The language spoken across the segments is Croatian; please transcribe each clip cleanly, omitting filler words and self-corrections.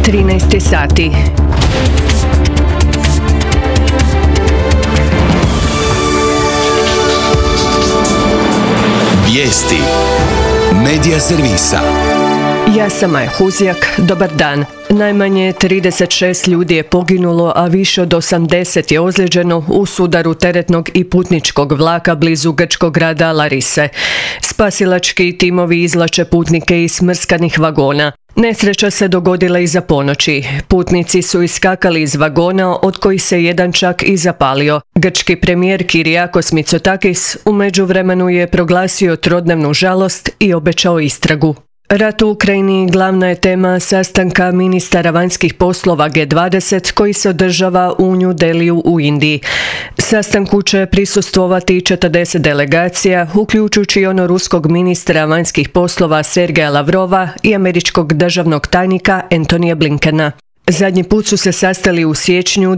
13 sati. Vijesti Medija servisa. Ja sam Maja Huzjak, dobar dan. Najmanje 36 ljudi je poginulo, a više od 80 je ozlijeđeno u sudaru teretnog i putničkog vlaka blizu grčkog grada Larise. Spasilački timovi izvlače putnike iz smrskanih vagona. Nesreća se dogodila iza ponoći. Putnici su iskakali iz vagona, od kojih se jedan čak i zapalio. Grčki premijer Kyriakos Mitsotakis u međuvremenu je proglasio trodnevnu žalost i obećao istragu. Rat u Ukrajini glavna je tema sastanka ministara vanjskih poslova G20 koji se održava u New Delhiju u Indiji. Sastanku će prisustvovati 40 delegacija, uključujući i ono ruskog ministra vanjskih poslova Sergeja Lavrova i američkog državnog tajnika Antonija Blinkena. Zadnji put su se sastali u siječnju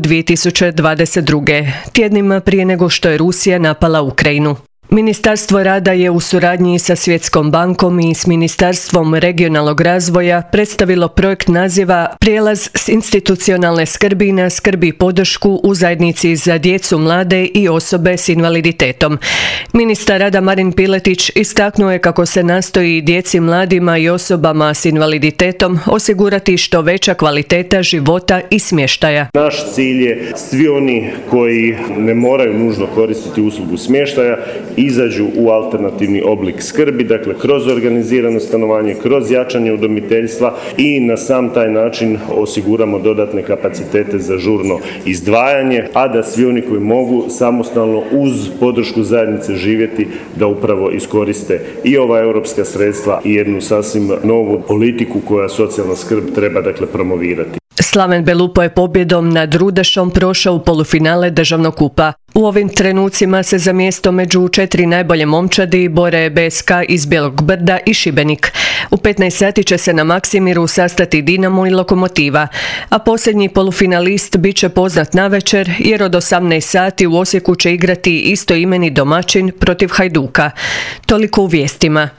2022. tjednima prije nego što je Rusija napala Ukrajinu. Ministarstvo rada je u suradnji sa Svjetskom bankom i s Ministarstvom regionalnog razvoja predstavilo projekt naziva Prijelaz s institucionalne skrbi na skrbi i podršku u zajednici za djecu, mlade i osobe s invaliditetom. Ministar rada Marin Piletić istaknuo je kako se nastoji djeci, mladima i osobama s invaliditetom osigurati što veća kvaliteta života i smještaja. Naš cilj je svi oni koji ne moraju nužno koristiti uslugu smještaja izađu u alternativni oblik skrbi, dakle kroz organizirano stanovanje, kroz jačanje udomiteljstva i na sam taj način osiguramo dodatne kapacitete za žurno izdvajanje, a da svi oni koji mogu samostalno uz podršku zajednice živjeti da upravo iskoriste i ova europska sredstva i jednu sasvim novu politiku koja socijalna skrb treba dakle promovirati. Slaven Belupo je pobjedom nad Rudešom prošao u polufinale državnog kupa. U ovim trenucima se za mjesto među 4 najbolje momčadi bore BSK iz Bijelog Brda i Šibenik. U 15 sati će se na Maksimiru sastati Dinamo i Lokomotiva, a posljednji polufinalist bit će poznat navečer jer od 18 sati u Osijeku će igrati istoimeni domaćin protiv Hajduka. Toliko u vijestima.